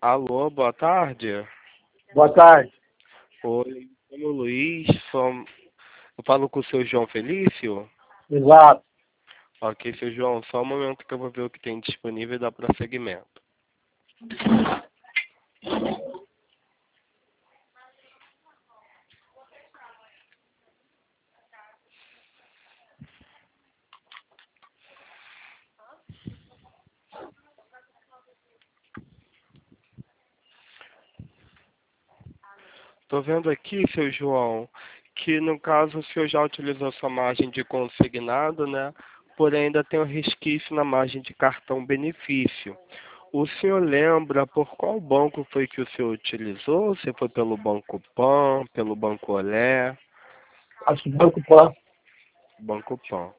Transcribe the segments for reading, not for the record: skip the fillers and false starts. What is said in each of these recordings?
Alô, boa tarde. Boa tarde. Oi, eu sou o Luiz, eu falo com o seu João Felício? Exato. Ok, seu João, só um momento que eu vou ver o que tem disponível e dar prosseguimento. Estou vendo aqui, seu João, que no caso o senhor já utilizou sua margem de consignado, né? Porém ainda tem um resquício na margem de cartão benefício. O senhor lembra por qual banco foi que o senhor utilizou? Se foi pelo Banco Pan, pelo Banco Olé? Acho que o Banco Pan. Banco Pan.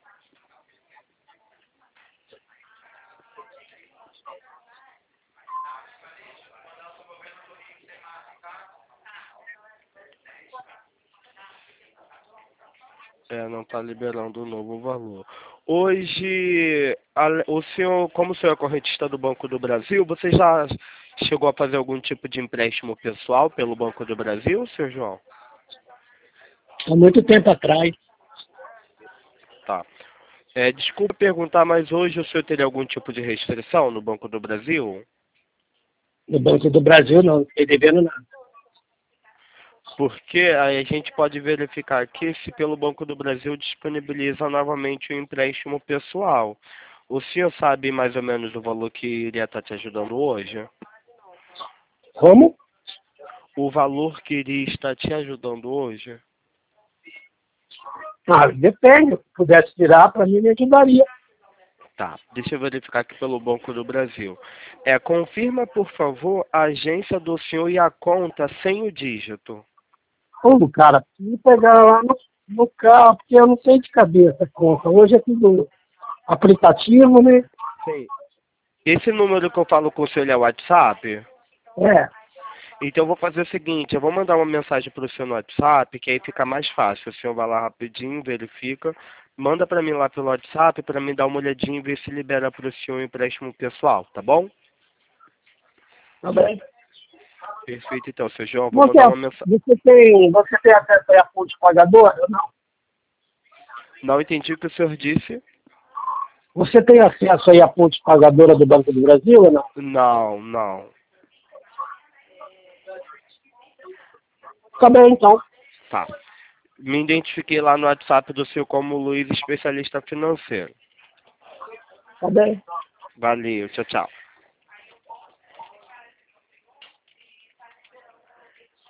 Não está liberando o novo valor. Hoje, o senhor, como o senhor é correntista do Banco do Brasil, você já chegou a fazer algum tipo de empréstimo pessoal pelo Banco do Brasil, senhor João? Há muito tempo atrás. Tá. Desculpa perguntar, mas hoje o senhor teria algum tipo de restrição no Banco do Brasil? No Banco do Brasil, não fiquei devendo nada. Porque aí a gente pode verificar aqui se pelo Banco do Brasil disponibiliza novamente o empréstimo pessoal. O senhor sabe mais ou menos o valor que iria estar te ajudando hoje? Como? O valor que iria estar te ajudando hoje? Ah, depende. Se pudesse tirar, para mim me ajudaria. Tá, deixa eu verificar aqui pelo Banco do Brasil. Confirma, por favor, a agência do senhor e a conta sem o dígito. Como, cara? Preciso pegar lá no carro, porque eu não sei de cabeça a conta. Hoje é tudo aplicativo, né? Sim. Esse número que eu falo com o senhor é o WhatsApp? É. Então eu vou fazer o seguinte, eu vou mandar uma mensagem para o senhor no WhatsApp, que aí fica mais fácil. O senhor vai lá rapidinho, verifica, manda para mim lá pelo WhatsApp para mim dar uma olhadinha e ver se libera para o senhor um empréstimo pessoal, tá bom? Tá bem. Perfeito, então, seu João, vou Você, mandar uma mensagem. você tem acesso aí a fonte pagadora ou não? Não entendi o que o senhor disse? Você tem acesso aí à ponte pagadora do Banco do Brasil ou não? Não, não. Tá bem, então. Tá. Me identifiquei lá no WhatsApp do senhor como Luiz, especialista financeiro. Tá bem. Valeu, tchau, tchau.